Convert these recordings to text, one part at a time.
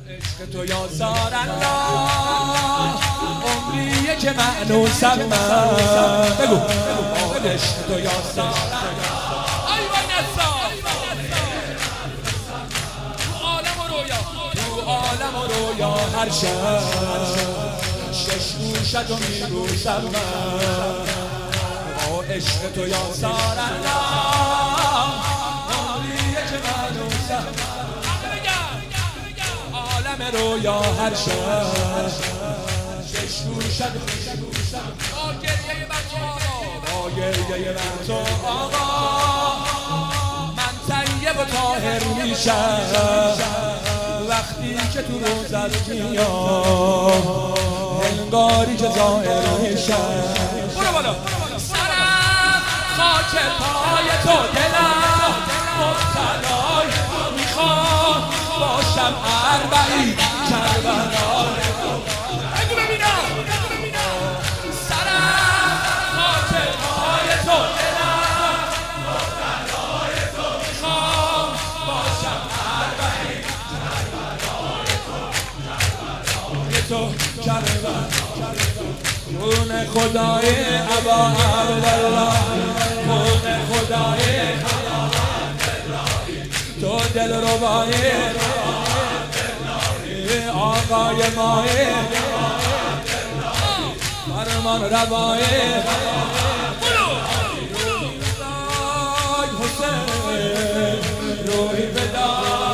عشق تو یاسار الله عمریه که معنوسم من بگو عشق تو یاسار الله ای وای نصار تو عالم و رویا هر شب شش گوشت و میبوسم من عشق تو یاسار الله عمریه که معنوسم عالم رویا هر شب شش گوشت با گریه بر تو آقا من طیب و طاهر میشم وقتی که تو روزت میام هنگاری که ظاهر میشم برو بالا سرم خاک پای تو دلم مبتلای میخوام باشم اربعین کربلا بگو ببینم سرم خاک پای تو دلم مبتلای تو میخوام باشم اربعین کربلا خون خدای ابا عبدالله خون خدای تو دل ربای آقای ماه فرمان روای حسین روحی فدا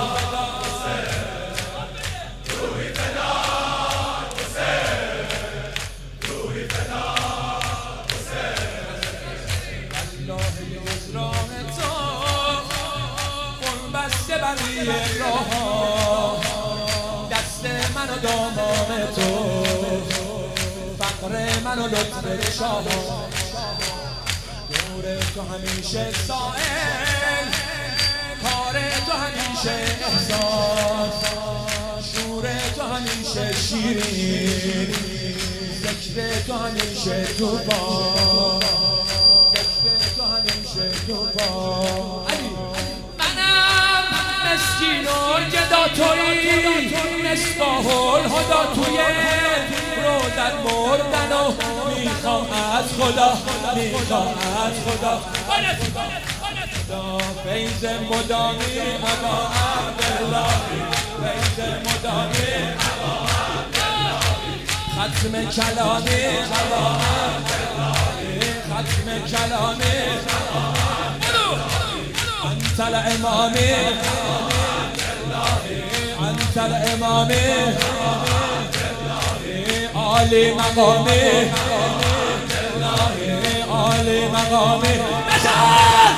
بقیه راه دست من و دامان تو فقر من و لطف شاه نور تو همیشه سائل کار تو همیشه احساس شور تو همیشه شیرین ذکر تو همیشه توبان ذکر تو همیشه توبان مسکین و گدا تویی مصباح الهدا توی روزت مردن و میخوام از خدا فیض مدامی ابا عبدالله فیض مدامی ابا عبدالله ختم کلامی ابا عبدالله ختم کلامی انت الامامی انت الامامی عالی مقامی عالی مقامی بشار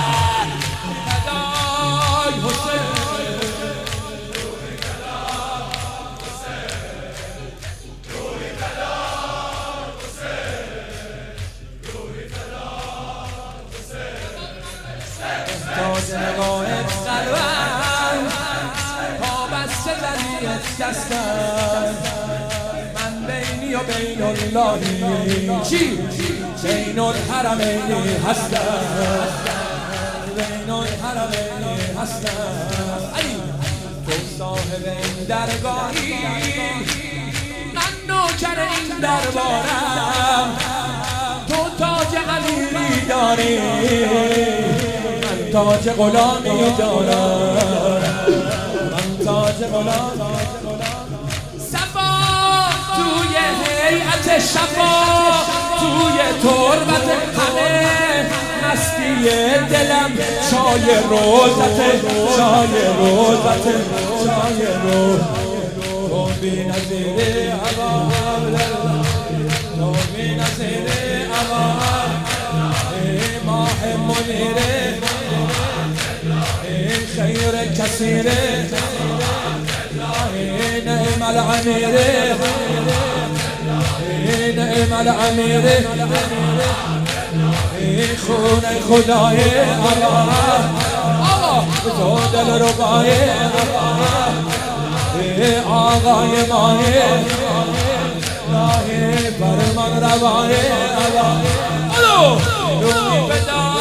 فدای حسین تاج نگاهت سرور پا بسته زلیت دستم من بینی و بین اللهی چی؟ بین الحرمینی هستم بین الحرمینی هستم تو صاحب این درگاهی من نوکر این دربارم تو تاج علیمی داری من تاج غلامی دارم من تاج غلامی صفا توی هیئت شفا توی تربت همه مستی دلم چای روزت چای روزت چای روز تو بی نظیر ابا عبدالله تو بی نظیر ابا ماه منیره خیر کثیره نعم العمیره نعم العمیره خون خدای آقا تو دل ربای آقای ماه فرمان روای روی فدا